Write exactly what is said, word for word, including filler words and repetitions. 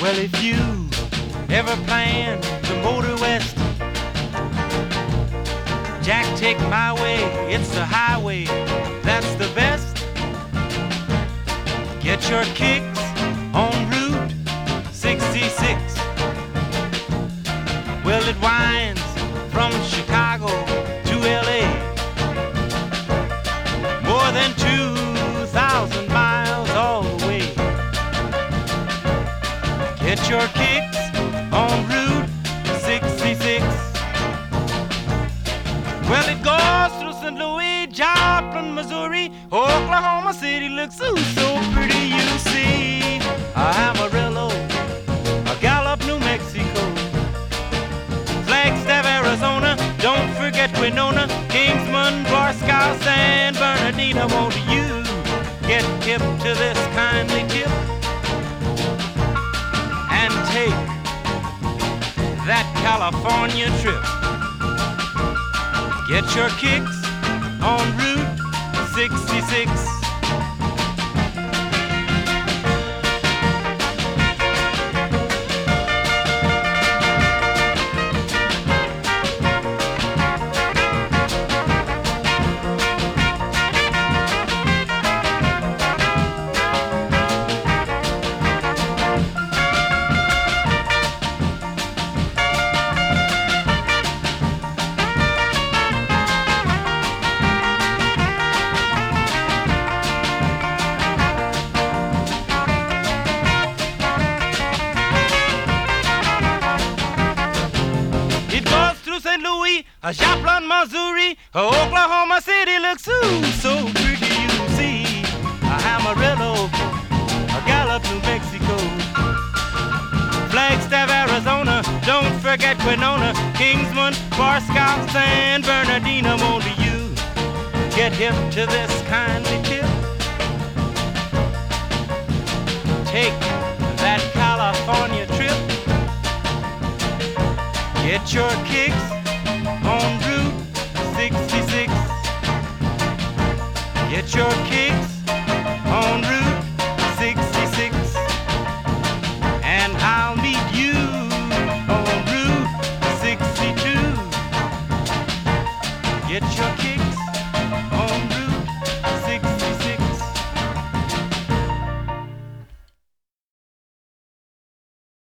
Well, if you ever plan to motor west, Jack, take my way, it's the highway, that's the best. Get your kicks on Route sixty-six. Well, it winds from Chicago to L A, more than two thousand miles all the way. Get your kicks on Route sixty-six. Well, it goes through Saint Louis, Joplin, Missouri, Oklahoma City looks ooh, so pretty, you see. Amarillo, Gallup, New Mexico, Flagstaff, Arizona, don't forget Winona, Kingsman, Barstow, San Bernardino. Won't you get hip to this kindly tip and take that California trip? Get your kicks on Route sixty-six. Saint Louis, Joplin, Missouri, Oklahoma City looks ooh, so pretty, you see. Amarillo, Gallup, New Mexico, Flagstaff, Arizona, don't forget Winona, Kingsman, Barstow, San Bernardino. Won't you get hip to this kindly tip? Take that California trip. Get your kicks on Route sixty-six. Get your kicks on Route sixty-six. And I'll meet you on Route sixty-two. Get your